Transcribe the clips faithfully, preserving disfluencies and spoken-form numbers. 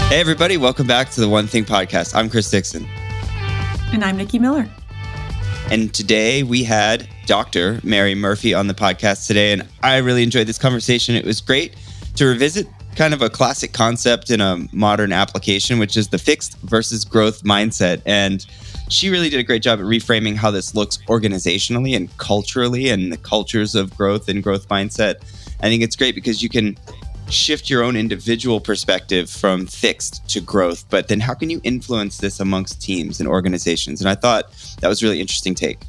Hey, everybody. Welcome back to the One Thing Podcast. I'm Chris Dixon. And I'm Nikki Miller. And today we had Doctor Mary Murphy on the podcast today. And I really enjoyed this conversation. It was great to revisit kind of a classic concept in a modern application, which is the fixed versus growth mindset. And she really did a great job at reframing how this looks organizationally and culturally and the cultures of growth and growth mindset. I think it's great because you can shift your own individual perspective from fixed to growth, but then how can you influence this amongst teams and organizations? And I thought that was a really interesting take.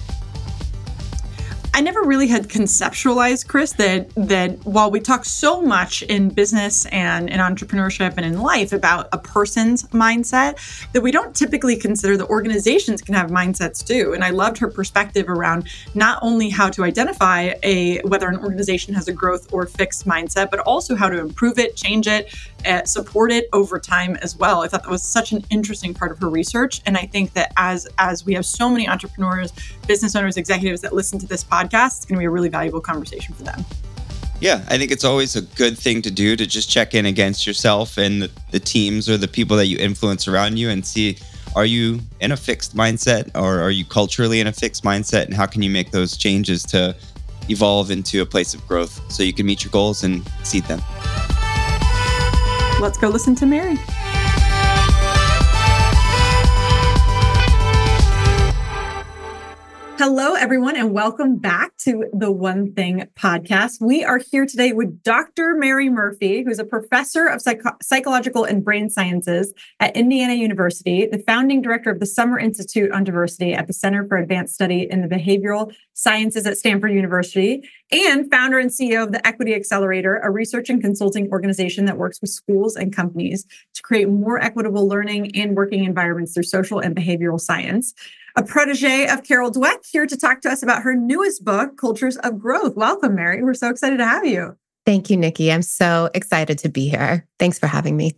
I never really had conceptualized, Chris, that that while we talk so much in business and in entrepreneurship and in life about a person's mindset, that we don't typically consider that organizations can have mindsets too. And I loved her perspective around not only how to identify a whether an organization has a growth or fixed mindset, but also how to improve it, change it, uh, support it over time as well. I thought that was such an interesting part of her research. And I think that as as we have so many entrepreneurs, business owners, executives that listen to this podcast, it's going to be a really valuable conversation for them. Yeah, I think it's always a good thing to do to just check in against yourself and the, the teams or the people that you influence around you and see, are you in a fixed mindset or are you culturally in a fixed mindset? And how can you make those changes to evolve into a place of growth so you can meet your goals and exceed them? Let's go listen to Mary. Hello, everyone, and welcome back to the One Thing Podcast. We are here today with Doctor Mary Murphy, who's a professor of psycho- psychological and brain sciences at Indiana University, the founding director of the Summer Institute on Diversity at the Center for Advanced Study in the Behavioral Sciences at Stanford University, and founder and C E O of the Equity Accelerator, a research and consulting organization that works with schools and companies to create more equitable learning and working environments through social and behavioral science. A protege of Carol Dweck, here to talk to us about her newest book, Cultures of Growth. Welcome, Mary. We're so excited to have you. Thank you, Nikki. I'm so excited to be here. Thanks for having me.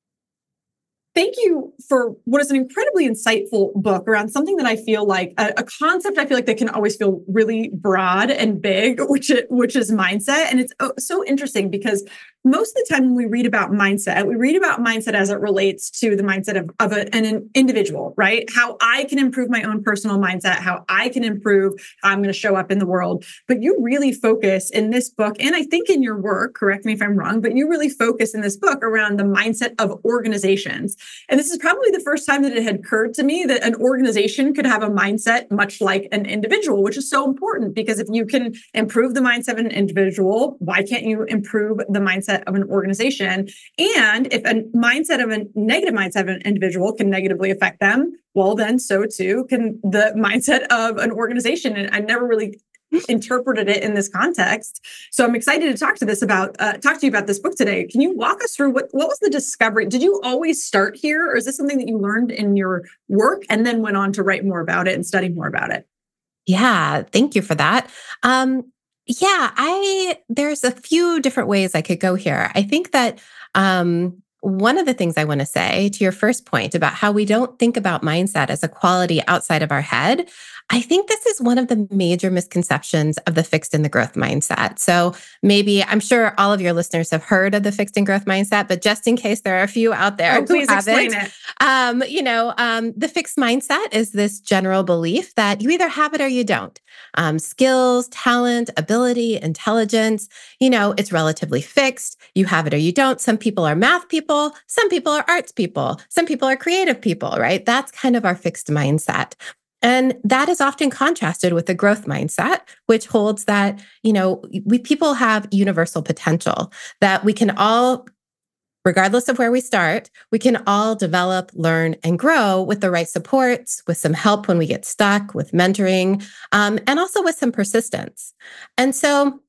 Thank you for what is an incredibly insightful book around something that I feel like a, a concept I feel like that can always feel really broad and big, which is, which is mindset. And it's so interesting because most of the time when we read about mindset, we read about mindset as it relates to the mindset of, of a, an individual, right? How I can improve my own personal mindset, how I can improve how I'm going to show up in the world. But you really focus in this book, and I think in your work, correct me if I'm wrong, but you really focus in this book around the mindset of organizations. And this is probably the first time that it had occurred to me that an organization could have a mindset much like an individual, which is so important because if you can improve the mindset of an individual, why can't you improve the mindset of an organization? And if a mindset of a negative mindset of an individual can negatively affect them, well, then so too can the mindset of an organization. And I never really interpreted it in this context. So I'm excited to talk to this about, uh, talk to you about this book today. Can you walk us through what, what was the discovery? Did you always start here, or is this something that you learned in your work and then went on to write more about it and study more about it? Yeah, thank you for that. Um, yeah, I there's a few different ways I could go here. I think that um, one of the things I want to say to your first point about how we don't think about mindset as a quality outside of our head, I think this is one of the major misconceptions of the fixed and the growth mindset. So maybe, I'm sure all of your listeners have heard of the fixed and growth mindset, but just in case there are a few out there oh, who please haven't, explain it. Um, you know, um, the fixed mindset is this general belief that you either have it or you don't. Um, skills, talent, ability, intelligence, you know, it's relatively fixed. You have it or you don't. Some people are math people. Some people are arts people. Some people are creative people, right? That's kind of our fixed mindset. And that is often contrasted with the growth mindset, which holds that, you know, we people have universal potential, that we can all, regardless of where we start, we can all develop, learn, and grow with the right supports, with some help when we get stuck, with mentoring, um, and also with some persistence. And so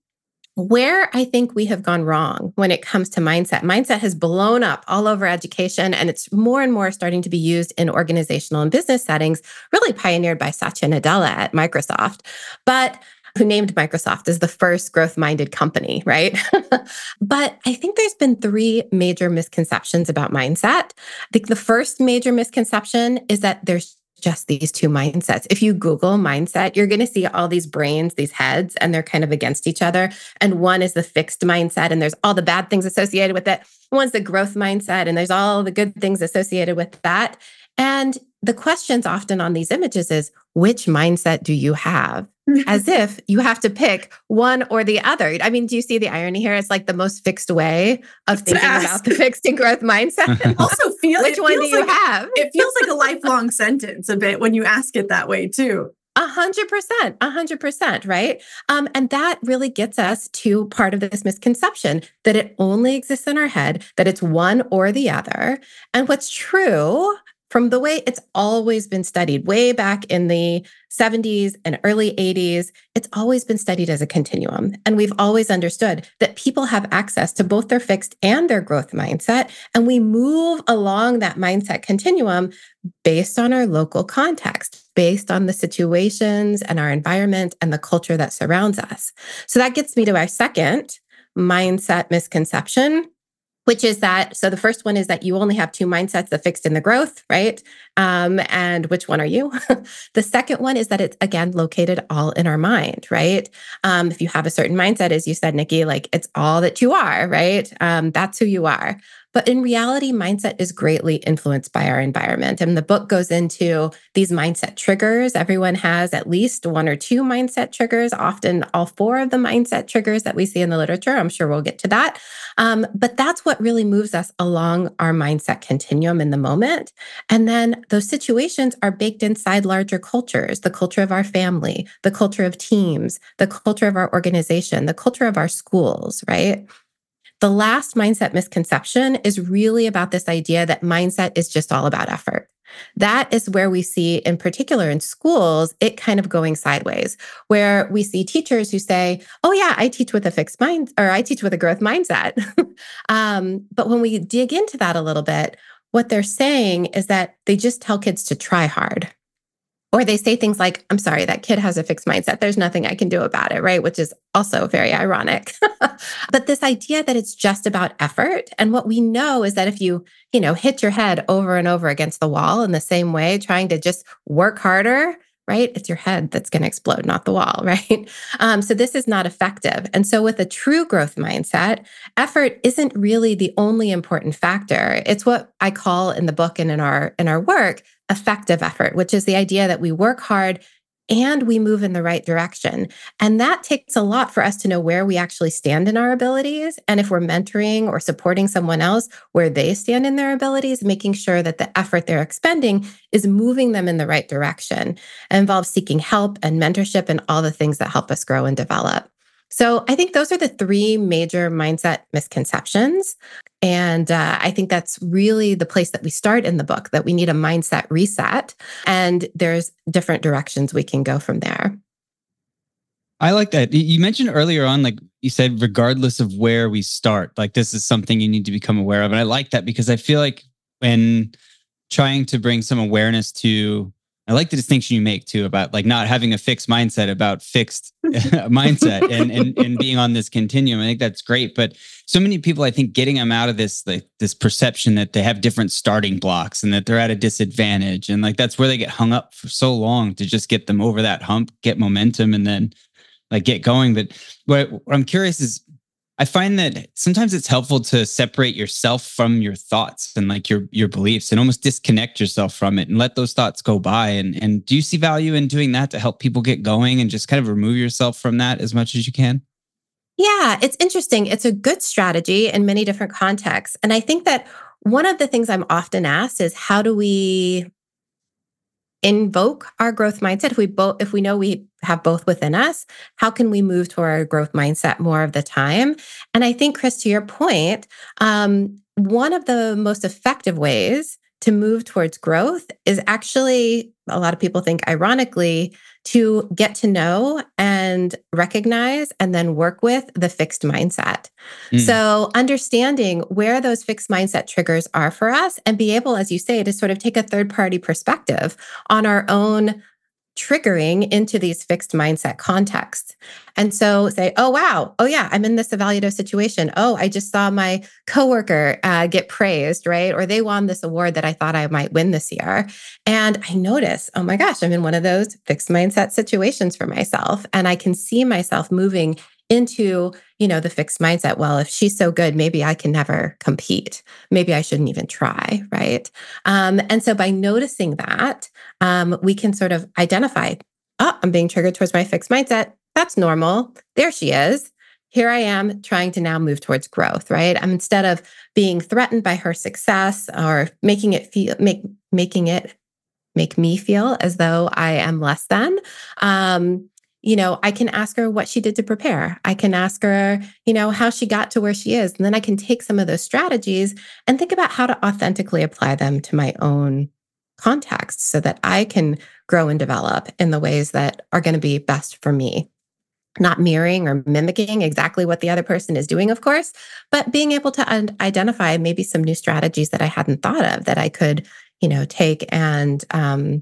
where I think we have gone wrong when it comes to mindset, mindset has blown up all over education, and it's more and more starting to be used in organizational and business settings, really pioneered by Satya Nadella at Microsoft, but who named Microsoft as the first growth-minded company, right? But I think there's been three major misconceptions about mindset. I think the first major misconception is that there's just these two mindsets. If you Google mindset, you're going to see all these brains, these heads, and they're kind of against each other. And one is the fixed mindset, and there's all the bad things associated with it. One's the growth mindset, and there's all the good things associated with that. And the questions often on these images is, which mindset do you have? As if you have to pick one or the other. I mean, do you see the irony here? It's like the most fixed way of thinking about the fixed and growth mindset. Also, feel which one do you like, have? It feels like a lifelong sentence a bit when you ask it that way too. A hundred percent, a hundred percent, right? Um, and that really gets us to part of this misconception that it only exists in our head, that it's one or the other. And what's true from the way it's always been studied, way back in the seventies and early eighties, it's always been studied as a continuum. And we've always understood that people have access to both their fixed and their growth mindset. And we move along that mindset continuum based on our local context, based on the situations and our environment and the culture that surrounds us. So that gets me to our second mindset misconception, which is that, so the first one is that you only have two mindsets, the fixed and the growth, right? Um, and which one are you? The second one is that it's, again, located all in our mind, right? Um, if you have a certain mindset, as you said, Nikki, like it's all that you are, right? Um, that's who you are. But in reality, mindset is greatly influenced by our environment. And the book goes into these mindset triggers. Everyone has at least one or two mindset triggers, often all four of the mindset triggers that we see in the literature. I'm sure we'll get to that. Um, but that's what really moves us along our mindset continuum in the moment. And then those situations are baked inside larger cultures, the culture of our family, the culture of teams, the culture of our organization, the culture of our schools, right? The last mindset misconception is really about this idea that mindset is just all about effort. That is where we see, in particular in schools, it kind of going sideways, where we see teachers who say, oh yeah, I teach with a fixed mind, or I teach with a growth mindset. um, but when we dig into that a little bit, what they're saying is that they just tell kids to try hard. Or they say things like, I'm sorry, that kid has a fixed mindset. There's nothing I can do about it, right? Which is also very ironic. But this idea that it's just about effort. And what we know is that if you, you know, hit your head over and over against the wall in the same way, trying to just work harder, right? It's your head that's going to explode, not the wall, right? Um, so this is not effective. And so with a true growth mindset, effort isn't really the only important factor. It's what I call in the book and in our in our work, effective effort, which is the idea that we work hard and we move in the right direction. And that takes a lot for us to know where we actually stand in our abilities. And if we're mentoring or supporting someone else, where they stand in their abilities, making sure that the effort they're expending is moving them in the right direction. It involves seeking help and mentorship and all the things that help us grow and develop. So I think those are the three major mindset misconceptions. And uh, I think that's really the place that we start in the book, that we need a mindset reset. And there's different directions we can go from there. I like that. You mentioned earlier on, like you said, regardless of where we start, like this is something you need to become aware of. And I like that because I feel like when trying to bring some awareness to, I like the distinction you make too about like not having a fixed mindset, about fixed mindset and, and and being on this continuum. I think that's great. But so many people, I think, getting them out of this like this perception that they have different starting blocks and that they're at a disadvantage. And like that's where they get hung up for so long to just get them over that hump, get momentum, and then like get going. But what, what I'm curious is, I find that sometimes it's helpful to separate yourself from your thoughts and like your your beliefs and almost disconnect yourself from it and let those thoughts go by. And, and do you see value in doing that to help people get going and just kind of remove yourself from that as much as you can? Yeah, it's interesting. It's a good strategy in many different contexts. And I think that one of the things I'm often asked is, how do we invoke our growth mindset? If we both, if we know we have both within us, how can we move to our growth mindset more of the time? And I think, Chris, to your point, um, one of the most effective ways to move towards growth is actually, a lot of people think ironically, to get to know and recognize and then work with the fixed mindset. Mm. So understanding where those fixed mindset triggers are for us and be able, as you say, to sort of take a third party perspective on our own triggering into these fixed mindset contexts. And so say, oh, wow. Oh, yeah, I'm in this evaluative situation. Oh, I just saw my coworker uh, get praised, right? Or they won this award that I thought I might win this year. And I notice, oh my gosh, I'm in one of those fixed mindset situations for myself. And I can see myself moving into, you know, the fixed mindset. Well, if she's so good, maybe I can never compete. Maybe I shouldn't even try, right? Um, and so by noticing that, um, we can sort of identify, oh, I'm being triggered towards my fixed mindset. That's normal. There she is. Here I am trying to now move towards growth, right? I'm instead of being threatened by her success or making it feel, make, making it make me feel as though I am less than, um, you know, I can ask her what she did to prepare. I can ask her, you know, how she got to where she is. And then I can take some of those strategies and think about how to authentically apply them to my own context so that I can grow and develop in the ways that are going to be best for me. Not mirroring or mimicking exactly what the other person is doing, of course, but being able to un- identify maybe some new strategies that I hadn't thought of that I could, you know, take and um,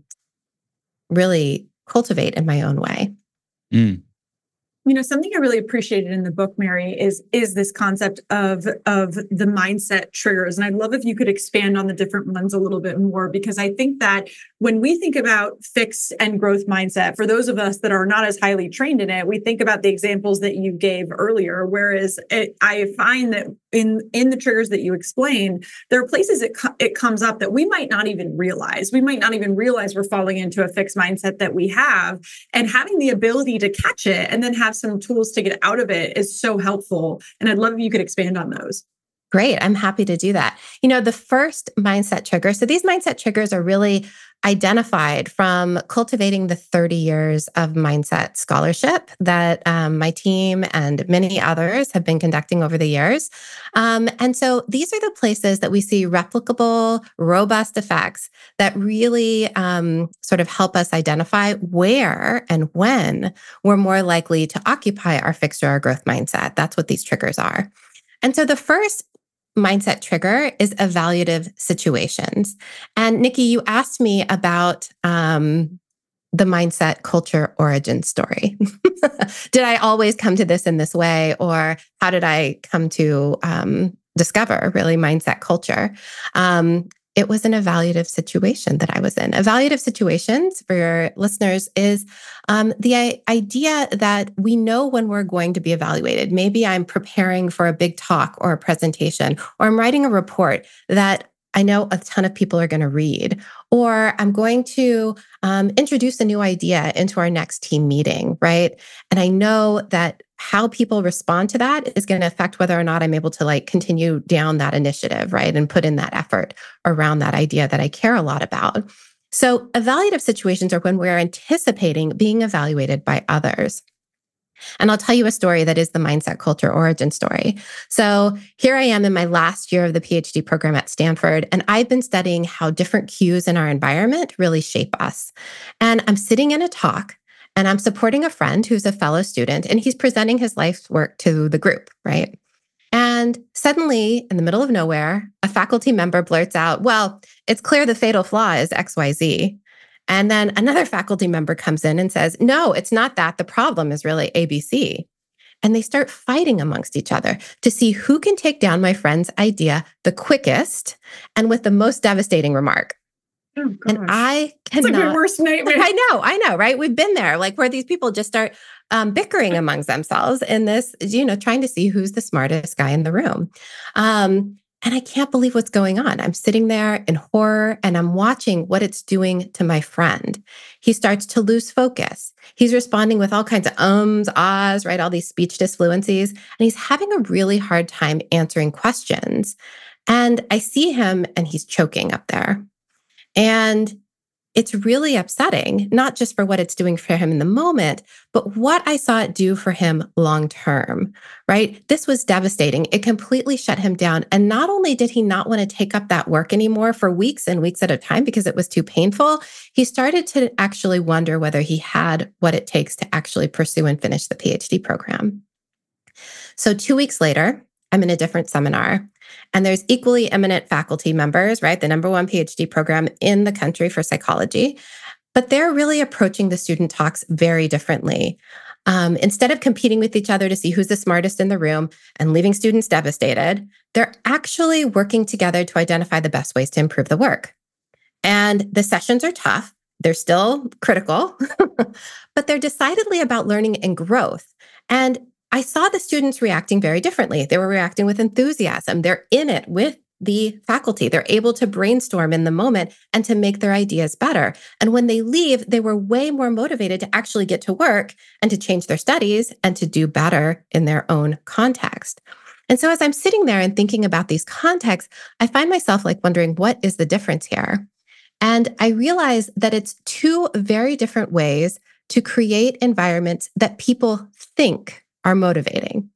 really cultivate in my own way. Mm. You know, something I really appreciated in the book, Mary, is is this concept of of the mindset triggers. And I'd love if you could expand on the different ones a little bit more, because I think that when we think about fixed and growth mindset, for those of us that are not as highly trained in it, we think about the examples that you gave earlier. Whereas it, I find that in in the triggers that you explained, there are places it co- it comes up that we might not even realize. We might not even realize we're falling into a fixed mindset that we have, and having the ability to catch it and then have some tools to get out of it is so helpful. And I'd love if you could expand on those. Great. I'm happy to do that. You know, the first mindset trigger, so these mindset triggers are really identified from cultivating the thirty years of mindset scholarship that um, my team and many others have been conducting over the years. Um, and so these are the places that we see replicable, robust effects that really um, sort of help us identify where and when we're more likely to occupy our fixed or our growth mindset. That's what these triggers are. And so the first mindset trigger is evaluative situations. And Nikki, you asked me about um, the mindset culture origin story. Did I always come to this in this way, or how did I come to um, discover really mindset culture? Um, it was an evaluative situation that I was in. Evaluative situations, for your listeners, is um, the idea that we know when we're going to be evaluated. Maybe I'm preparing for a big talk or a presentation, or I'm writing a report that I know a ton of people are going to read, or I'm going to um, introduce a new idea into our next team meeting, right? And I know that how people respond to that is going to affect whether or not I'm able to like continue down that initiative, right? And put in that effort around that idea that I care a lot about. So evaluative situations are when we're anticipating being evaluated by others. And I'll tell you a story that is the mindset culture origin story. So here I am in my last year of the PhD program at Stanford, and I've been studying how different cues in our environment really shape us. And I'm sitting in a talk, and I'm supporting a friend who's a fellow student, and he's presenting his life's work to the group, right? And suddenly, in the middle of nowhere, a faculty member blurts out, well, it's clear the fatal flaw is X Y Z. And then another faculty member comes in and says, no, it's not that. The problem is really A B C. And they start fighting amongst each other to see who can take down my friend's idea the quickest and with the most devastating remark. Oh, and I cannot. It's like my worst nightmare. I know, I know, right? We've been there, like where these people just start um, bickering amongst themselves in this, you know, trying to see who's the smartest guy in the room. Um, And I can't believe what's going on. I'm sitting there in horror and I'm watching what it's doing to my friend. He starts to lose focus. He's responding with all kinds of ums, ahs, right? All these speech disfluencies. And he's having a really hard time answering questions. And I see him and he's choking up there. And it's really upsetting, not just for what it's doing for him in the moment, but what I saw it do for him long term, right? This was devastating. It completely shut him down. And not only did he not want to take up that work anymore for weeks and weeks at a time because it was too painful, he started to actually wonder whether he had what it takes to actually pursue and finish the PhD program. So two weeks later, I'm in a different seminar. And there's equally eminent faculty members, right? The number one PhD program in the country for psychology. but they're really approaching the student talks very differently. Um, instead of competing with each other to see who's the smartest in the room and leaving students devastated, they're actually working together to identify the best ways to improve the work. And the sessions are tough. They're still critical, but they're decidedly about learning and growth. And I saw the students reacting very differently. They were reacting with enthusiasm. They're in it with the faculty. They're able to brainstorm in the moment and to make their ideas better. And when they leave, they were way more motivated to actually get to work and to change their studies and to do better in their own context. And so as I'm sitting there and thinking about these contexts, I find myself like wondering, what is the difference here? And I realize that it's two very different ways to create environments that people think are motivating.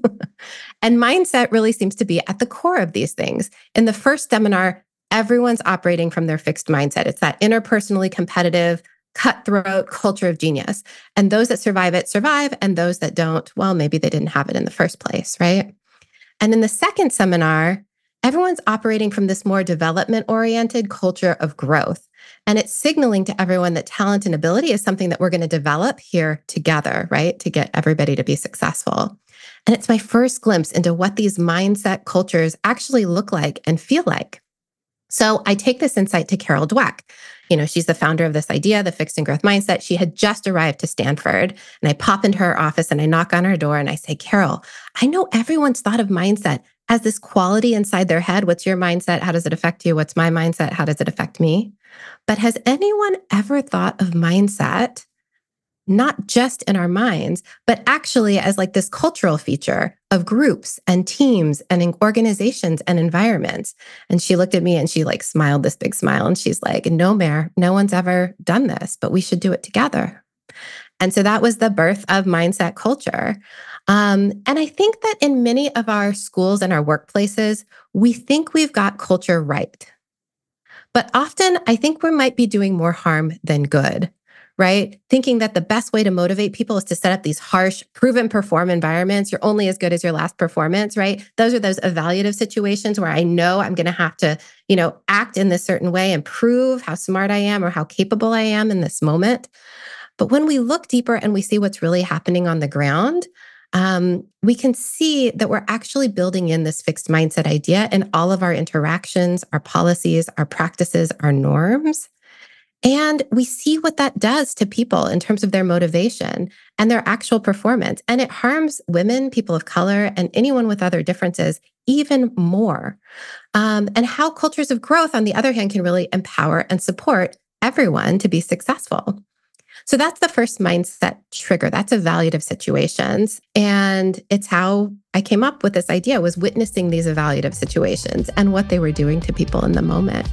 And mindset really seems to be at the core of these things. In the first seminar, everyone's operating from their fixed mindset. It's that interpersonally competitive, cutthroat culture of genius. And those that survive it survive, and those that don't, well, maybe they didn't have it in the first place, right? And in the second seminar, everyone's operating from this more development-oriented culture of growth. And it's signaling to everyone that talent and ability is something that we're going to develop here together, right? To get everybody to be successful. And it's my first glimpse into what these mindset cultures actually look like and feel like. So I take this insight to Carol Dweck. You know, she's the founder of this idea, the fixed and growth mindset. She had just arrived to Stanford, and I pop into her office and I knock on her door and I say, Carol, I know everyone's thought of mindset as this quality inside their head. What's your mindset? How does it affect you? What's my mindset? How does it affect me? But has anyone ever thought of mindset not just in our minds, but actually as like this cultural feature of groups and teams and in organizations and environments? And she looked at me and she like smiled this big smile. And she's like, no, Mare, no one's ever done this, but we should do it together. And so that was the birth of mindset culture. Um, and I think that in many of our schools and our workplaces, we think we've got culture right. But often I think we might be doing more harm than good. Right? Thinking that the best way to motivate people is to set up these harsh, proven perform environments. You're only as good as your last performance, right? Those are those evaluative situations where I know I'm going to have to, you know, act in this certain way and prove how smart I am or how capable I am in this moment. But when we look deeper and we see what's really happening on the ground, um, we can see that we're actually building in this fixed mindset idea in all of our interactions, our policies, our practices, our norms. And we see what that does to people in terms of their motivation and their actual performance. And it harms women, people of color, and anyone with other differences even more. Um, and how cultures of growth, on the other hand, can really empower and support everyone to be successful. So that's the first mindset trigger. That's evaluative situations. And it's how I came up with this idea, was witnessing these evaluative situations and what they were doing to people in the moment.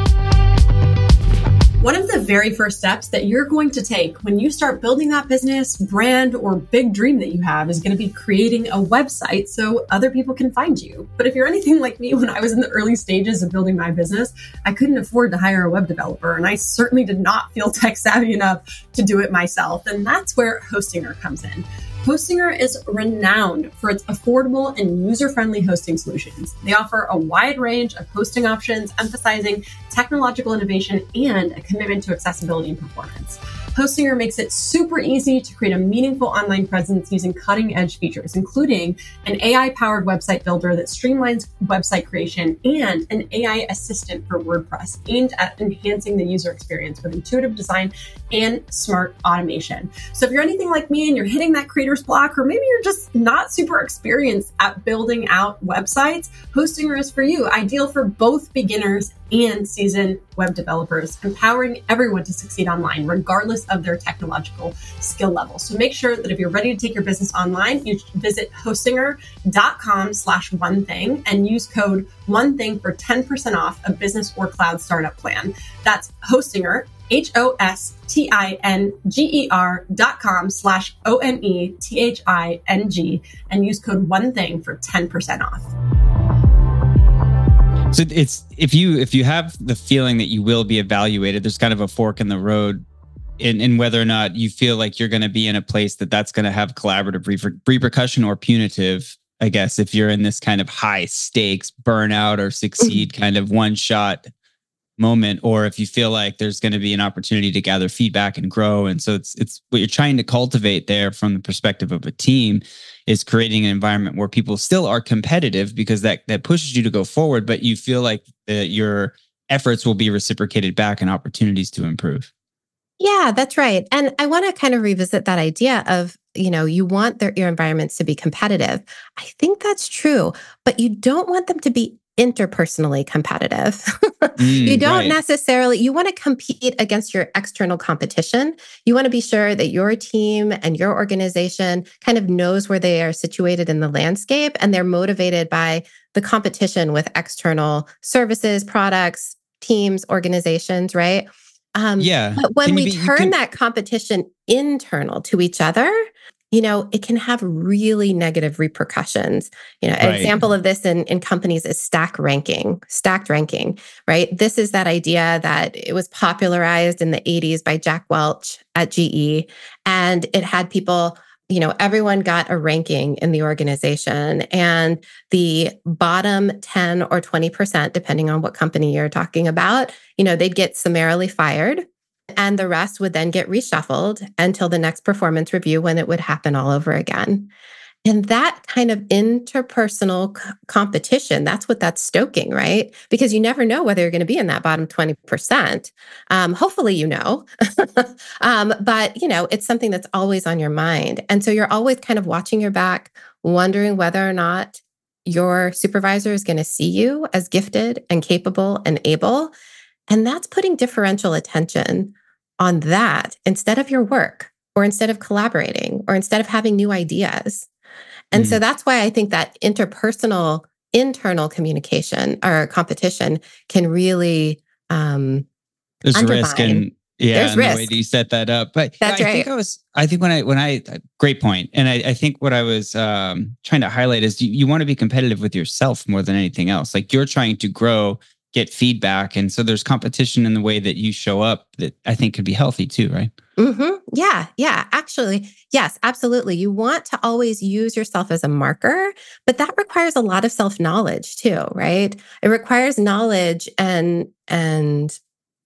One of the very first steps that you're going to take when you start building that business, brand, or big dream that you have is going to be creating a website so other people can find you. But if you're anything like me, when I was in the early stages of building my business, I couldn't afford to hire a web developer, and I certainly did not feel tech savvy enough to do it myself. And that's where Hostinger comes in. Hostinger is renowned for its affordable and user-friendly hosting solutions. They offer a wide range of hosting options, emphasizing technological innovation and a commitment to accessibility and performance. Hostinger makes it super easy to create a meaningful online presence using cutting-edge features, including an A I-powered website builder that streamlines website creation and an A I assistant for WordPress aimed at enhancing the user experience with intuitive design and smart automation. So if you're anything like me and you're hitting that creator's block, or maybe you're just not super experienced at building out websites, Hostinger is for you, ideal for both beginners and seasoned web developers, empowering everyone to succeed online, regardless of their technological skill level. So make sure that if you're ready to take your business online, you visit hostinger.com slash one thing and use code one thing for ten percent off a business or cloud startup plan. That's Hostinger, H O S T I N G E R dot com slash O N E T H I N G and use code one thing for ten percent off. So it's if you if you have the feeling that you will be evaluated, there's kind of a fork in the road in, in whether or not you feel like you're going to be in a place that that's going to have collaborative reper- repercussion or punitive. I guess if you're in this kind of high stakes burnout or succeed kind of one shot moment, or if you feel like there's going to be an opportunity to gather feedback and grow. And so it's it's what you're trying to cultivate there from the perspective of a team is creating an environment where people still are competitive because that that pushes you to go forward, but you feel like the, your efforts will be reciprocated back and opportunities to improve. Yeah, that's right. And I want to kind of revisit that idea of, you know, you want their, your environments to be competitive. I think that's true, but you don't want them to be interpersonally competitive. Mm, you don't right. necessarily, you want to compete against your external competition. You want to be sure that your team and your organization kind of knows where they are situated in the landscape and they're motivated by the competition with external services, products, teams, organizations, right? Um, Yeah. But when Can you we be- you turn can- that competition internal to each other, you know, it can have really negative repercussions. You know, an Right. example of this in, in companies is stack ranking, stacked ranking, right? This is that idea that it was popularized in the eighties by Jack Welch at G E. And it had people, you know, everyone got a ranking in the organization. And the bottom ten or twenty percent, depending on what company you're talking about, you know, they'd get summarily fired. And the rest would then get reshuffled until the next performance review when it would happen all over again. And that kind of interpersonal c- competition, that's what that's stoking, right? Because you never know whether you're going to be in that bottom twenty percent. Um, hopefully, you know. um, but, you know, it's something that's always on your mind. And so you're always kind of watching your back, wondering whether or not your supervisor is going to see you as gifted and capable and able. And that's putting differential attention on that instead of your work or instead of collaborating or instead of having new ideas. And Mm. so that's why I think that interpersonal, internal communication or competition can really um, There's undermine. risk and yeah, There's and the way risk. that you set that up. But That's I right. think I was, I think when I, when I, great point. And I, I think what I was um, trying to highlight is you, you want to be competitive with yourself more than anything else. Like you're trying to grow, get feedback. And so there's competition in the way that you show up that I think could be healthy too, right? Mm-hmm. Yeah, yeah, actually, yes, absolutely. You want to always use yourself as a marker, but that requires a lot of self-knowledge too, right? It requires knowledge and and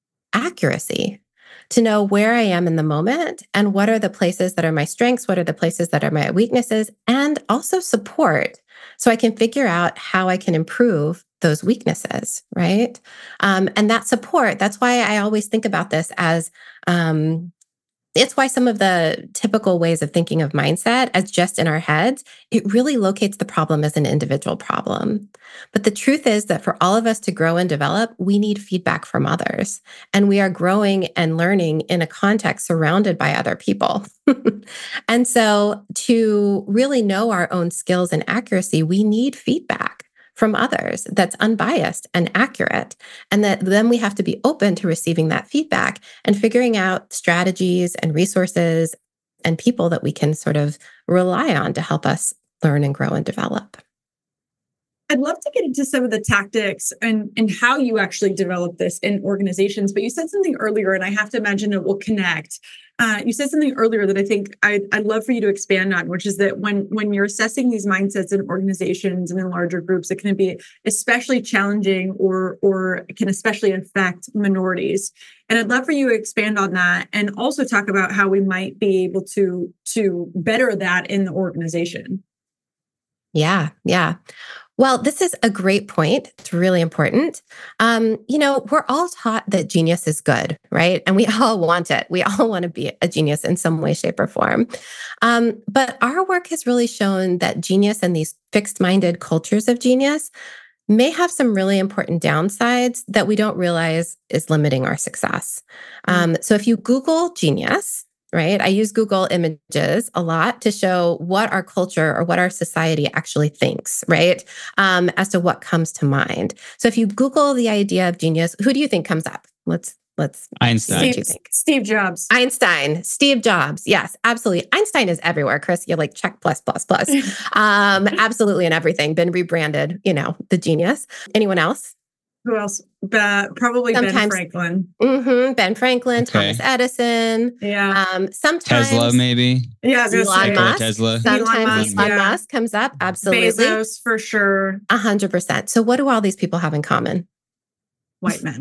accuracy to know where I am in the moment and what are the places that are my strengths, what are the places that are my weaknesses, and also support so I can figure out how I can improve those weaknesses, right? Um, and that support, that's why I always think about this as um, it's why some of the typical ways of thinking of mindset as just in our heads, it really locates the problem as an individual problem. But the truth is that for all of us to grow and develop, we need feedback from others. And we are growing and learning in a context surrounded by other people. And so to really know our own skills and accuracy, we need feedback from others that's unbiased and accurate. And that then we have to be open to receiving that feedback and figuring out strategies and resources and people that we can sort of rely on to help us learn and grow and develop. I'd love to get into some of the tactics and, and how you actually develop this in organizations, but you said something earlier, and I have to imagine it will connect. Uh, you said something earlier that I think I'd, I'd love for you to expand on, which is that when, when you're assessing these mindsets in organizations and in larger groups, it can be especially challenging or, or can especially affect minorities. And I'd love for you to expand on that and also talk about how we might be able to, to better that in the organization. Yeah, yeah. Well, this is a great point. It's really important. Um, you know, we're all taught that genius is good, right? And we all want it. We all want to be a genius in some way, shape, or form. Um, but our work has really shown that genius and these fixed-minded cultures of genius may have some really important downsides that we don't realize is limiting our success. Um, so if you Google genius, right? I use Google Images a lot to show what our culture or what our society actually thinks, right? Um, as to what comes to mind. So if you Google the idea of genius, who do you think comes up? Let's let's Einstein. see what Steve, you think. Steve Jobs. Einstein, Steve Jobs. Yes, absolutely. Einstein is everywhere, Chris. You're like check plus plus plus. Um, absolutely in everything. Been rebranded, you know, the genius. Anyone else? Who else? Be- probably Ben Sometimes- Franklin. Mm-hmm. Ben Franklin, Okay. Thomas Edison. Yeah. Um, sometimes Tesla, maybe. Yeah, I was gonna Elon say Nikola Musk. Tesla. Sometimes Elon Elon Musk, Musk, yeah. comes up. Absolutely. Bezos for sure. A hundred percent. So what do all these people have in common? White men.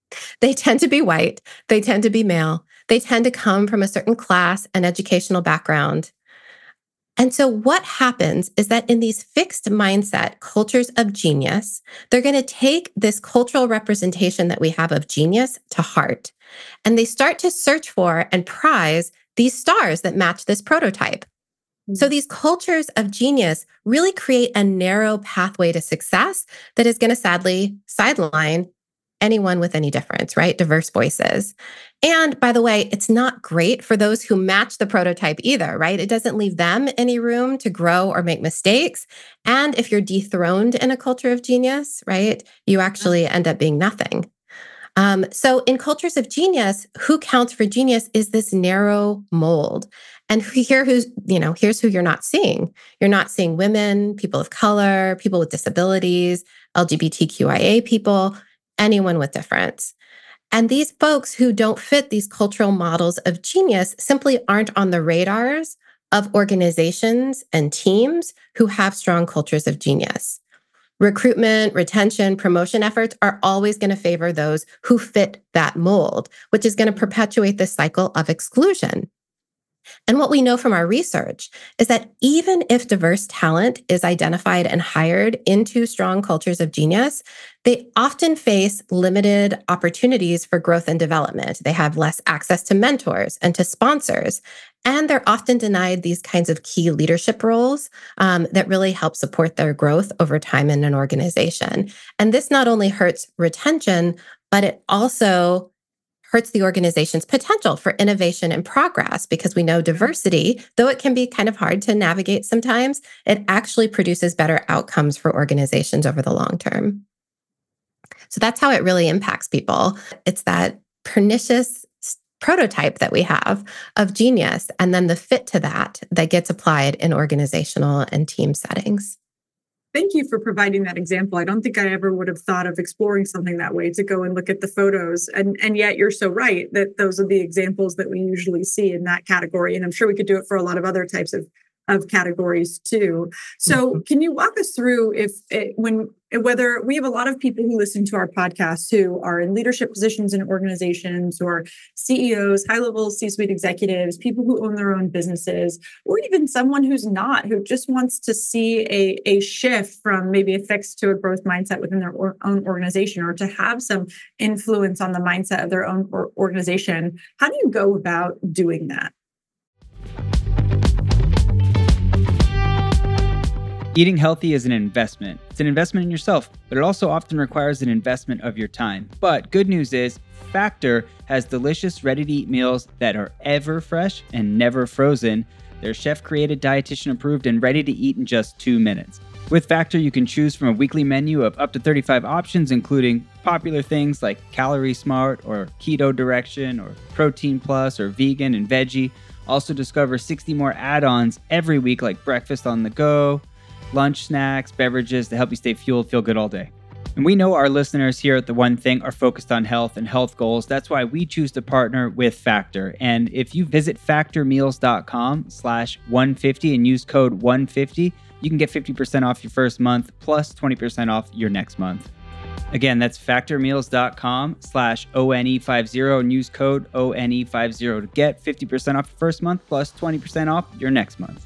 They tend to be white. They tend to be male. They tend to come from a certain class and educational background. And so what happens is that in these fixed mindset cultures of genius, they're going to take this cultural representation that we have of genius to heart. And they start to search for and prize these stars that match this prototype. So these cultures of genius really create a narrow pathway to success that is going to sadly sideline anyone with any difference, right? Diverse voices. And by the way, it's not great for those who match the prototype either, right? It doesn't leave them any room to grow or make mistakes. And if you're dethroned in a culture of genius, right, you actually end up being nothing. Um, so in cultures of genius, who counts for genius is this narrow mold. And here who's, you know, here's who you're not seeing. You're not seeing women, people of color, people with disabilities, L G B T Q I A people, anyone with difference. And these folks who don't fit these cultural models of genius simply aren't on the radars of organizations and teams who have strong cultures of genius. Recruitment, retention, promotion efforts are always going to favor those who fit that mold, which is going to perpetuate this cycle of exclusion. And what we know from our research is that even if diverse talent is identified and hired into strong cultures of genius, they often face limited opportunities for growth and development. They have less access to mentors and to sponsors, and they're often denied these kinds of key leadership roles um, that really help support their growth over time in an organization. And this not only hurts retention, but it also hurts the organization's potential for innovation and progress, because we know diversity, though it can be kind of hard to navigate sometimes, it actually produces better outcomes for organizations over the long term. So that's how it really impacts people. It's that pernicious prototype that we have of genius, and then the fit to that that gets applied in organizational and team settings. Thank you for providing that example. I don't think I ever would have thought of exploring something that way, to go and look at the photos. And, and yet you're so right that those are the examples that we usually see in that category. And I'm sure we could do it for a lot of other types of, of categories too. So mm-hmm. Can you walk us through if it, when whether we have a lot of people who listen to our podcast who are in leadership positions in organizations, or C E Os, high-level C-suite executives, people who own their own businesses, or even someone who's not, who just wants to see a, a shift from maybe a fixed to a growth mindset within their or, own organization, or to have some influence on the mindset of their own or, organization. How do you go about doing that? Eating healthy is an investment. It's an investment in yourself, but it also often requires an investment of your time. But good news is, Factor has delicious, ready-to-eat meals that are ever fresh and never frozen. They're chef-created, dietitian-approved, and ready to eat in just two minutes. With Factor, you can choose from a weekly menu of up to thirty-five options, including popular things like Calorie Smart, or Keto Direction, or Protein Plus, or Vegan and Veggie. Also discover sixty more add-ons every week, like breakfast on the go, lunch snacks, beverages to help you stay fueled, feel good all day. And we know our listeners here at The One Thing are focused on health and health goals. That's why we choose to partner with Factor. And if you visit factormeals.com slash 150 and use code one fifty, you can get fifty percent off your first month plus twenty percent off your next month. Again, that's factormeals.com slash ONE50 and use code O N E fifty to get fifty percent off your first month plus twenty percent off your next month.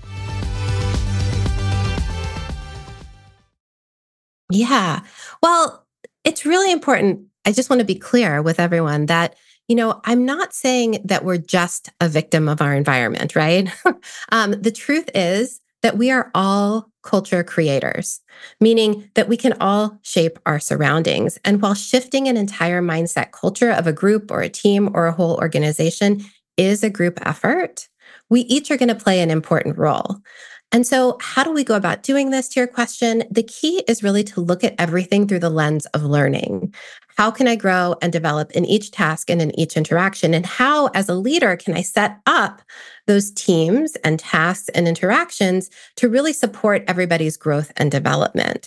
Yeah. Well, it's really important. I just want to be clear with everyone that, you know, I'm not saying that we're just a victim of our environment, right? um, the truth is that we are all culture creators, meaning that we can all shape our surroundings. And while shifting an entire mindset culture of a group or a team or a whole organization is a group effort, we each are going to play an important role. And so how do we go about doing this, to your question? The key is really to look at everything through the lens of learning. How can I grow and develop in each task and in each interaction? And how, as a leader, can I set up those teams and tasks and interactions to really support everybody's growth and development?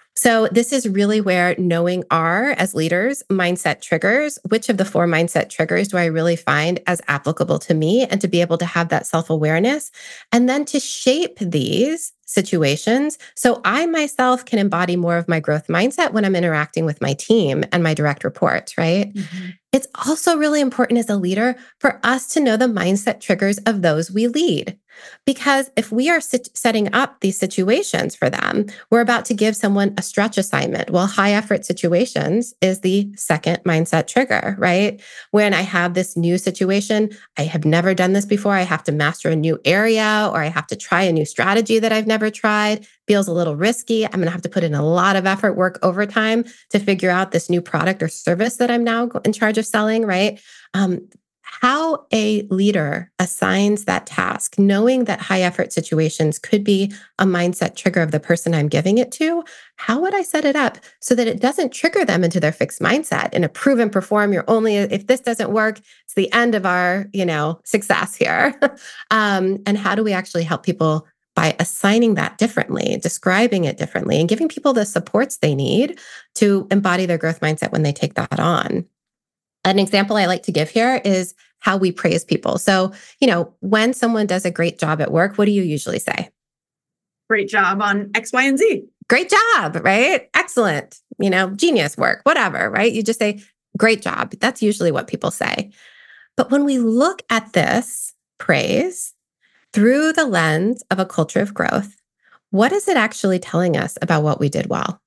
So this is really where knowing our, as leaders, mindset triggers, which of the four mindset triggers do I really find as applicable to me, and to be able to have that self-awareness and then to shape these situations so I myself can embody more of my growth mindset when I'm interacting with my team and my direct reports, right? Mm-hmm. It's also really important as a leader for us to know the mindset triggers of those we lead. Because if we are sit- setting up these situations for them, we're about to give someone a stretch assignment. Well, high effort situations is the second mindset trigger, right? When I have this new situation, I have never done this before. I have to master a new area, or I have to try a new strategy that I've never tried. Feels a little risky. I'm going to have to put in a lot of effort, work overtime to figure out this new product or service that I'm now in charge of selling, right? Um, how a leader assigns that task, knowing that high effort situations could be a mindset trigger of the person I'm giving it to, how would I set it up so that it doesn't trigger them into their fixed mindset and a prove and perform? You're only, if this doesn't work, it's the end of our, you know, success here. um, and how do we actually help people by assigning that differently, describing it differently, and giving people the supports they need to embody their growth mindset when they take that on? An example I like to give here is how we praise people. So, you know, when someone does a great job at work, what do you usually say? Great job on X, Y, and Z. Great job, right? Excellent, you know, genius work, whatever, right? You just say, great job. That's usually what people say. But when we look at this praise through the lens of a culture of growth, what is it actually telling us about what we did well?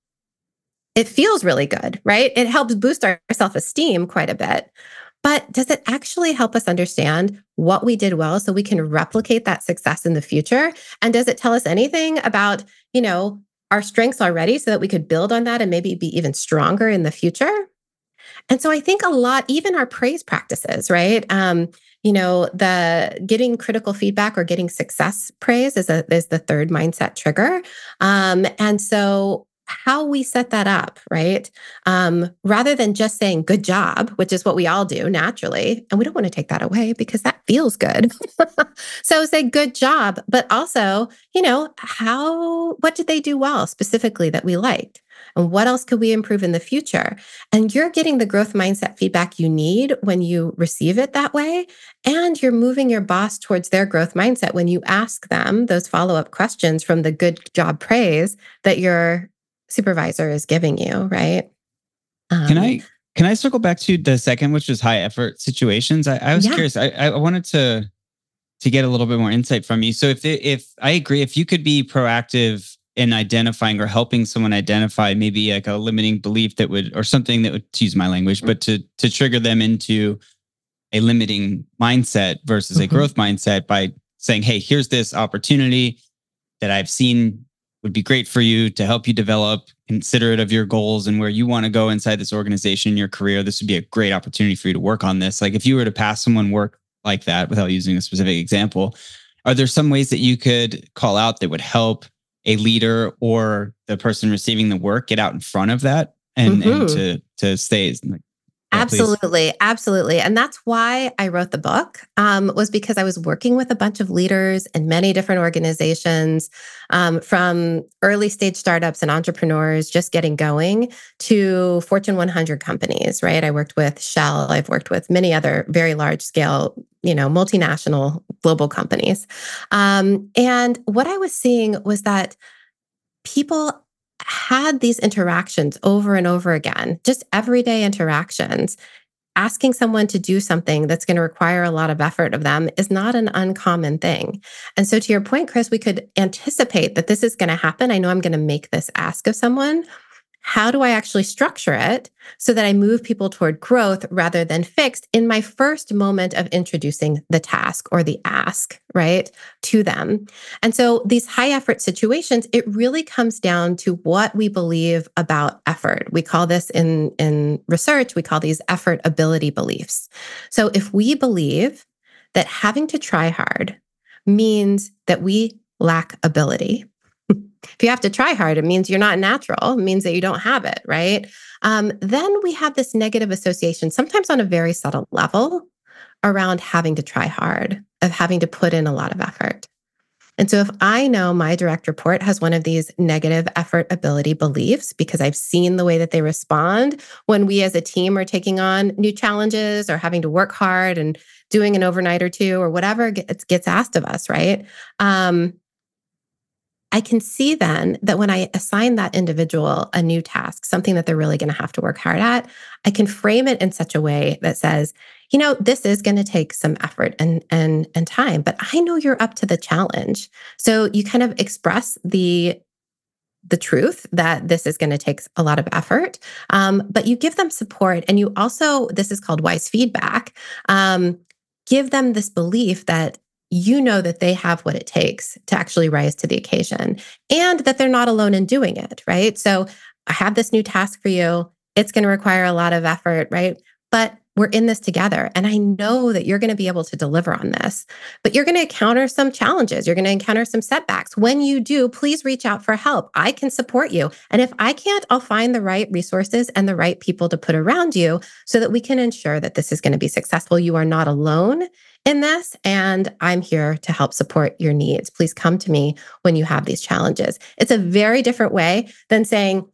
It feels really good, right? It helps boost our self-esteem quite a bit. But does it actually help us understand what we did well so we can replicate that success in the future? And does it tell us anything about, you know, our strengths already so that we could build on that and maybe be even stronger in the future? And so I think a lot, even our praise practices, right? Um, you know, the getting critical feedback or getting success praise is a is the third mindset trigger. Um, and so how we set that up, right? Um, rather than just saying good job, which is what we all do naturally. And we don't want to take that away because that feels good. So say good job, but also, you know, how, what did they do well specifically that we liked? And what else could we improve in the future? And you're getting the growth mindset feedback you need when you receive it that way. And you're moving your boss towards their growth mindset when you ask them those follow-up questions from the good job praise that your supervisor is giving you, right? Um, can I can I circle back to the second, which was high effort situations? I, I was yeah. curious. I, I wanted to to get a little bit more insight from you. So if if I agree, if you could be proactive in identifying or helping someone identify maybe like a limiting belief that would, or something that would, to use my language, mm-hmm. but to to trigger them into a limiting mindset versus mm-hmm. a growth mindset by saying, hey, here's this opportunity that I've seen would be great for you to help you develop, considerate of your goals and where you want to go inside this organization in your career. This would be a great opportunity for you to work on this. Like if you were to pass someone work like that, without using a specific example, are there some ways that you could call out that would help a leader or the person receiving the work get out in front of that and, mm-hmm. and to, to stay? Like, yeah, absolutely. Please. Absolutely. And that's why I wrote the book, um, was because I was working with a bunch of leaders in many different organizations, um, from early stage startups and entrepreneurs just getting going to Fortune one hundred companies, right? I worked with Shell. I've worked with many other very large scale, you know, multinational global companies. Um, and what I was seeing was that people had these interactions over and over again, just everyday interactions. Asking someone to do something that's going to require a lot of effort of them is not an uncommon thing. And so to your point, Chris, we could anticipate that this is going to happen. I know I'm going to make this ask of someone. How do I actually structure it so that I move people toward growth rather than fixed in my first moment of introducing the task or the ask, right, to them? And so these high effort situations, it really comes down to what we believe about effort. We call this in, in research, we call these effort ability beliefs. So if we believe that having to try hard means that we lack ability, if you have to try hard, it means you're not natural. It means that you don't have it, right? Um, then we have this negative association, sometimes on a very subtle level, around having to try hard, of having to put in a lot of effort. And so if I know my direct report has one of these negative effort ability beliefs, because I've seen the way that they respond when we as a team are taking on new challenges or having to work hard and doing an overnight or two or whatever gets, gets asked of us, right? Um, I can see then that when I assign that individual a new task, something that they're really going to have to work hard at, I can frame it in such a way that says, you know, this is going to take some effort and and and time, but I know you're up to the challenge. So you kind of express the the truth that this is going to take a lot of effort, um, but you give them support, and you also, this is called wise feedback, um, give them this belief that you know that they have what it takes to actually rise to the occasion and that they're not alone in doing it, right? So I have this new task for you. It's going to require a lot of effort, right? But we're in this together. And I know that you're going to be able to deliver on this, but you're going to encounter some challenges. You're going to encounter some setbacks. When you do, please reach out for help. I can support you. And if I can't, I'll find the right resources and the right people to put around you so that we can ensure that this is going to be successful. You are not alone in this, and I'm here to help support your needs. Please come to me when you have these challenges. It's a very different way than saying,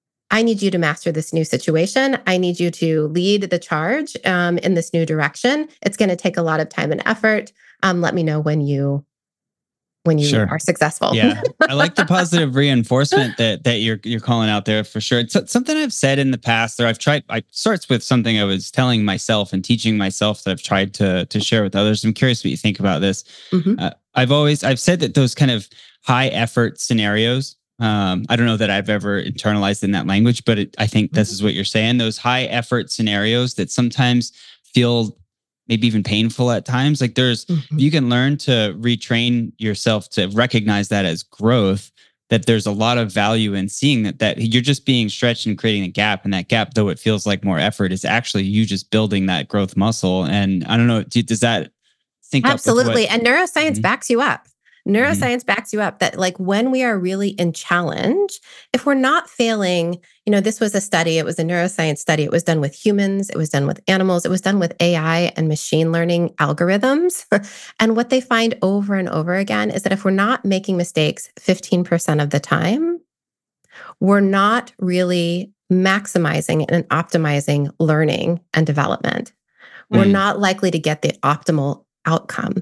I need you to master this new situation. I need you to lead the charge um, in this new direction. It's going to take a lot of time and effort. Um, let me know when you when you Sure. are successful. Yeah, I like the positive reinforcement that that you're you're calling out there for sure. It's something I've said in the past, or I've tried. I starts with something I was telling myself and teaching myself that I've tried to to share with others. I'm curious what you think about this. Mm-hmm. Uh, I've always I've said that those kind of high effort scenarios. Um, I don't know that I've ever internalized in that language, but it, I think this is what you're saying. Those high effort scenarios that sometimes feel maybe even painful at times. Like there's, Mm-hmm. you can learn to retrain yourself to recognize that as growth, that there's a lot of value in seeing that, that you're just being stretched and creating a gap. And that gap, though it feels like more effort, is actually you just building that growth muscle. And I don't know, do, does that sync Absolutely. up with what, And neuroscience Mhm. backs you up. Neuroscience backs you up that, like, when we are really in challenge, if we're not failing, you know, this was a study, it was a neuroscience study. It was done with humans, it was done with animals, it was done with A I and machine learning algorithms. And what they find over and over again is that if we're not making mistakes fifteen percent of the time, we're not really maximizing and optimizing learning and development. We're Mm. not likely to get the optimal outcome.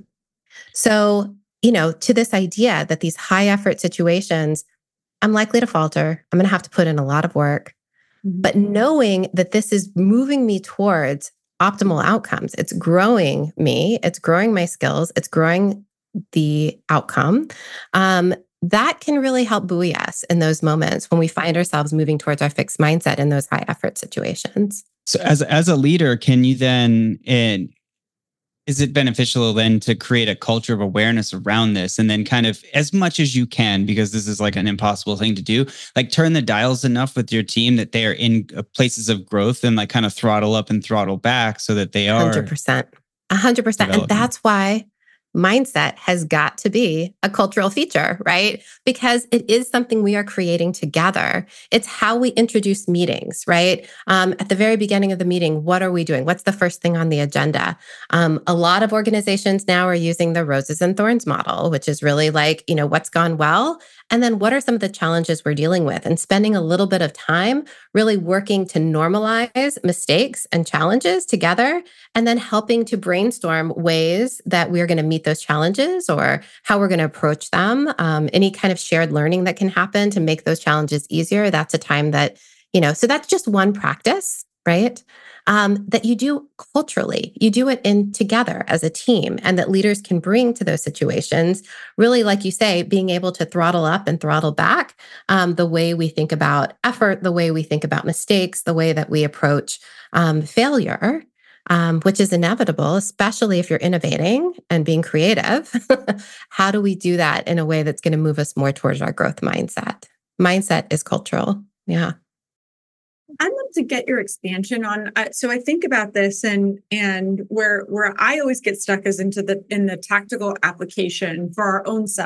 So, you know, to this idea that these high effort situations, I'm likely to falter. I'm going to have to put in a lot of work. Mhm. But knowing that this is moving me towards optimal outcomes, it's growing me, it's growing my skills, it's growing the outcome. Um, that can really help buoy us in those moments when we find ourselves moving towards our fixed mindset in those high effort situations. So as as a leader, can you then, and is it beneficial then to create a culture of awareness around this, and then kind of, as much as you can, because this is like an impossible thing to do, like turn the dials enough with your team that they are in uh, places of growth, and like kind of throttle up and throttle back so that they are one hundred percent. one hundred percent. And developing. that's why mindset has got to be a cultural feature, right? Because it is something we are creating together. It's how we introduce meetings, right? Um, at the very beginning of the meeting, what are we doing? What's the first thing on the agenda? Um, a lot of organizations now are using the roses and thorns model, which is really like, you know, what's gone well? And then what are some of the challenges we're dealing with? And spending a little bit of time really working to normalize mistakes and challenges together, and then helping to brainstorm ways that we're going to meet those challenges or how we're going to approach them. Um, any kind of shared learning that can happen to make those challenges easier. That's a time that, you know, so that's just one practice, right? Um, that you do culturally, you do it in together as a team, and that leaders can bring to those situations. Really, like you say, being able to throttle up and throttle back um, the way we think about effort, the way we think about mistakes, the way that we approach um, failure, um, which is inevitable, especially if you're innovating and being creative. How do we do that in a way that's going to move us more towards our growth mindset? Mindset is cultural. Yeah. I'd love to get your expansion on. Uh, so I think about this, and and where where I always get stuck is into the in the tactical application for our own self.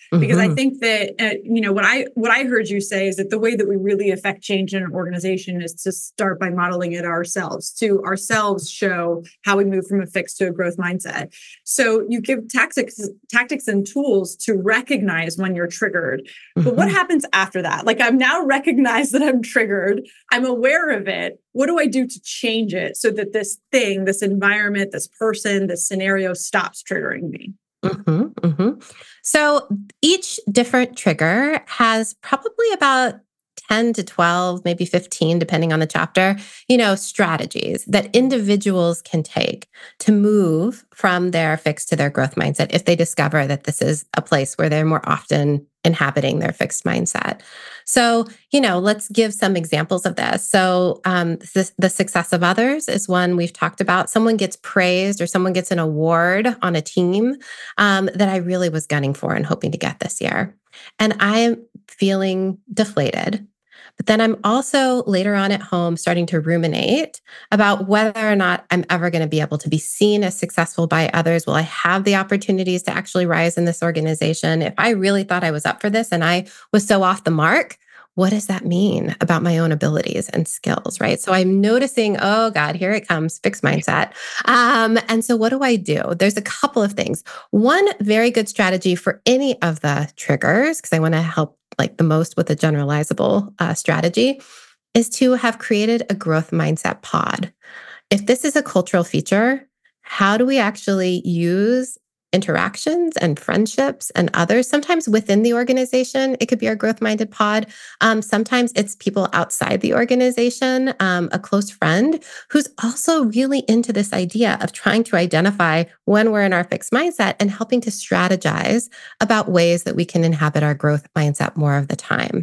Because I Mhm. think that, uh, you know, what I what I heard you say is that the way that we really affect change in an organization is to start by modeling it ourselves, to ourselves show how we move from a fixed to a growth mindset. So you give tactics, tactics and tools to recognize when you're triggered. But what Mhm. happens after that? Like, I've now recognized that I'm triggered. I'm aware of it. What do I do to change it so that this thing, this environment, this person, this scenario stops triggering me? Mhm, mhm. So each different trigger has probably about ten to twelve, maybe fifteen, depending on the chapter, you know, strategies that individuals can take to move from their fixed to their growth mindset if they discover that this is a place where they're more often inhabiting their fixed mindset. So, you know, let's give some examples of this. So, um, the, the success of others is one we've talked about. Someone gets praised or someone gets an award on a team um, that I really was gunning for and hoping to get this year. And I am feeling deflated. But then I'm also later on at home starting to ruminate about whether or not I'm ever going to be able to be seen as successful by others. Will I have the opportunities to actually rise in this organization? If I really thought I was up for this and I was so off the mark, what does that mean about my own abilities and skills, right? So I'm noticing, oh God, here it comes, fixed mindset. Um, and so what do I do? There's a couple of things. One very good strategy for any of the triggers, because I want to help like the most with a generalizable uh, strategy, is to have created a growth mindset pod. If this is a cultural feature, how do we actually use interactions and friendships and others? Sometimes within the organization, it could be our growth minded pod. Um, sometimes it's people outside the organization, um, a close friend who's also really into this idea of trying to identify when we're in our fixed mindset and helping to strategize about ways that we can inhabit our growth mindset more of the time.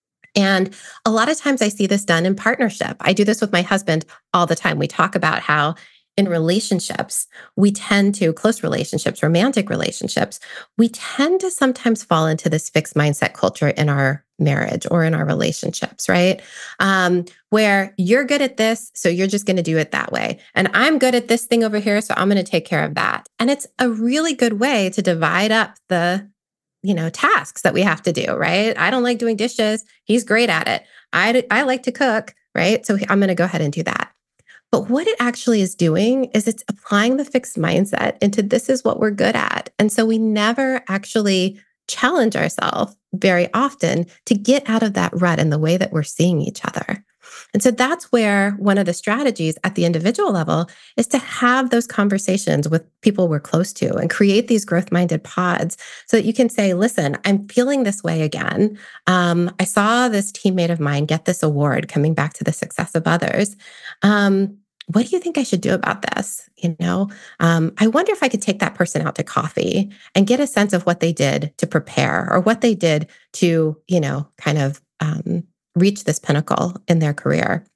And a lot of times I see this done in partnership. I do this with my husband all the time. We talk about how in relationships, we tend to, close relationships, romantic relationships, we tend to sometimes fall into this fixed mindset culture in our marriage or in our relationships, right? Um, where you're good at this, so you're just going to do it that way. And I'm good at this thing over here, so I'm going to take care of that. And it's a really good way to divide up the you know, tasks that we have to do, right? I don't like doing dishes. He's great at it. I, I like to cook, right? So I'm going to go ahead and do that. But what it actually is doing is it's applying the fixed mindset into this is what we're good at. And so we never actually challenge ourselves very often to get out of that rut in the way that we're seeing each other. And so that's where one of the strategies at the individual level is to have those conversations with people we're close to and create these growth minded pods so that you can say, listen, I'm feeling this way again. Um, I saw this teammate of mine get this award coming back to the success of others. Um, what do you think I should do about this? You know, um, I wonder if I could take that person out to coffee and get a sense of what they did to prepare or what they did to, you know, kind of um, reach this pinnacle in their career.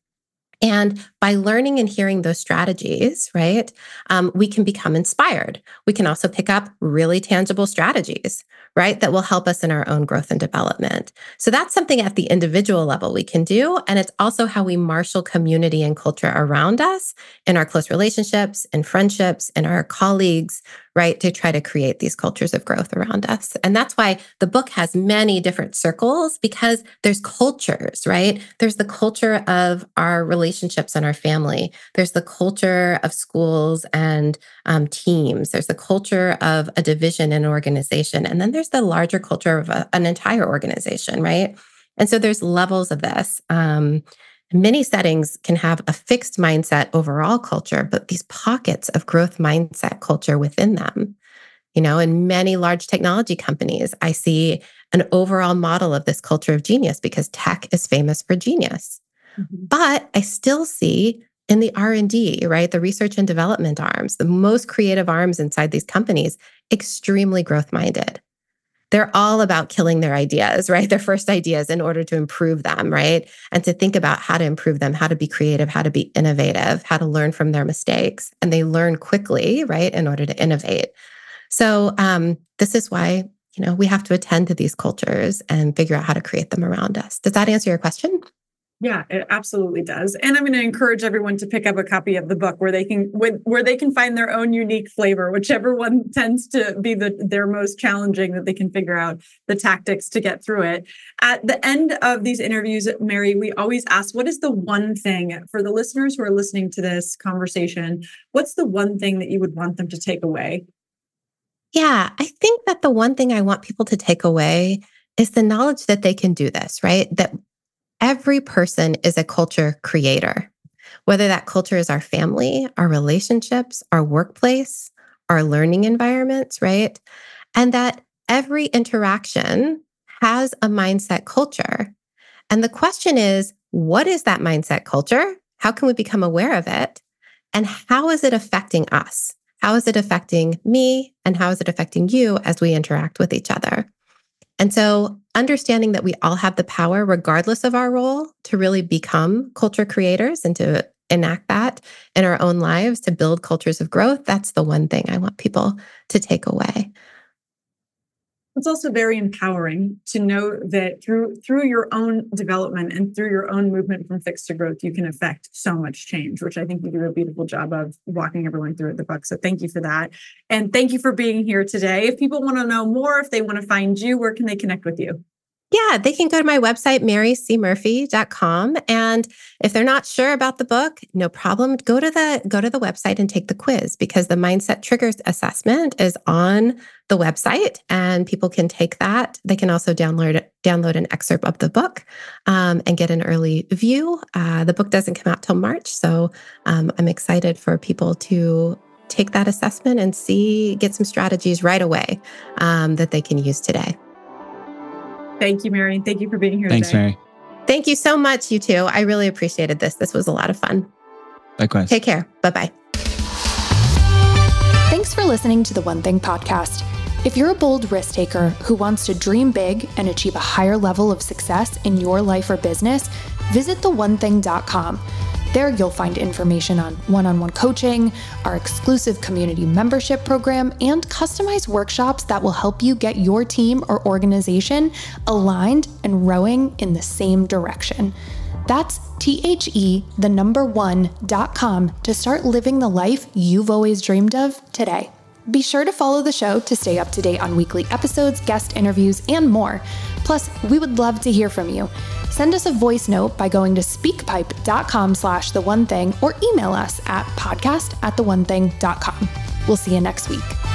And by learning and hearing those strategies, right, um, we can become inspired. We can also pick up really tangible strategies, right, that will help us in our own growth and development. So that's something at the individual level we can do. And it's also how we marshal community and culture around us in our close relationships and friendships and our colleagues, right, to try to create these cultures of growth around us. And that's why the book has many different circles, because there's cultures, right? There's the culture of our relationships and our family. There's the culture of schools and um, teams. There's the culture of a division in an organization. And then there's the larger culture of a, an entire organization, right? And so there's levels of this. Um, Many settings can have a fixed mindset overall culture, but these pockets of growth mindset culture within them. You know, in many large technology companies, I see an overall model of this culture of genius because tech is famous for genius. Mm-hmm. But I still see in the R and D, right, the research and development arms, the most creative arms inside these companies, extremely growth minded. They're all about killing their ideas, right? Their first ideas in order to improve them, right? And to think about how to improve them, how to be creative, how to be innovative, how to learn from their mistakes. And they learn quickly, right, in order to innovate. So um, this is why, you know, we have to attend to these cultures and figure out how to create them around us. Does that answer your question? Yeah, it absolutely does. And I'm going to encourage everyone to pick up a copy of the book where they can where, where they can find their own unique flavor, whichever one tends to be the their most challenging, that they can figure out the tactics to get through it. At the end of these interviews, Mary, we always ask, what is the one thing for the listeners who are listening to this conversation? What's the one thing that you would want them to take away? Yeah, I think that the one thing I want people to take away is the knowledge that they can do this, right? That every person is a culture creator, whether that culture is our family, our relationships, our workplace, our learning environments, right? And that every interaction has a mindset culture. And the question is, what is that mindset culture? How can we become aware of it? And how is it affecting us? How is it affecting me? And how is it affecting you as we interact with each other? And so understanding that we all have the power, regardless of our role, to really become culture creators and to enact that in our own lives to build cultures of growth, that's the one thing I want people to take away. It's also very empowering to know that through through your own development and through your own movement from fixed to growth, you can affect so much change, which I think you do a beautiful job of walking everyone through the book. So thank you for that. And thank you for being here today. If people want to know more, if they want to find you, where can they connect with you? Yeah, they can go to my website, mary c murphy dot com. And if they're not sure about the book, no problem. Go to the go to the website and take the quiz, because the Mindset Triggers assessment is on the website and people can take that. They can also download download an excerpt of the book um, and get an early view. Uh, the book doesn't come out till March. So um, I'm excited for people to take that assessment and see, get some strategies right away um, that they can use today. Thank you, Mary. Thank you for being here Thanks, today. Mary. Thank you so much, you two. I really appreciated this. This was a lot of fun. Likewise. Take care. Bye-bye. Thanks for listening to the One Thing podcast. If you're a bold risk taker who wants to dream big and achieve a higher level of success in your life or business, visit the one thing dot com. There you'll find information on one-on-one coaching, our exclusive community membership program, and customized workshops that will help you get your team or organization aligned and rowing in the same direction. That's T-H-E, the number one, dot com to start living the life you've always dreamed of today. Be sure to follow the show to stay up to date on weekly episodes, guest interviews, and more. Plus, we would love to hear from you. Send us a voice note by going to speakpipe.com slash the one thing or email us at podcast at the one thing dot com. We'll see you next week.